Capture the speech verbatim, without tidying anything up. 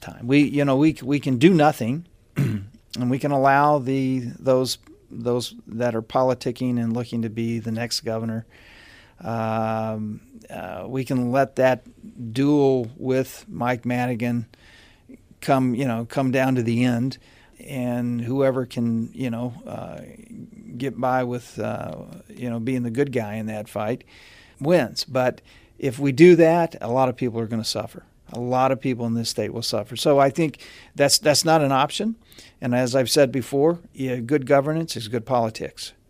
time. We, you know, we we can do nothing, and we can allow the those those that are politicking and looking to be the next governor. Um, uh, we can let that duel with Mike Madigan come, you know, come down to the end, and whoever can, you know, uh, get by with, uh, you know, being the good guy in that fight wins. But if we do that, a lot of people are going to suffer. A lot of people in this state will suffer. So I think that's that's not an option. And as I've said before, yeah, good governance is good politics.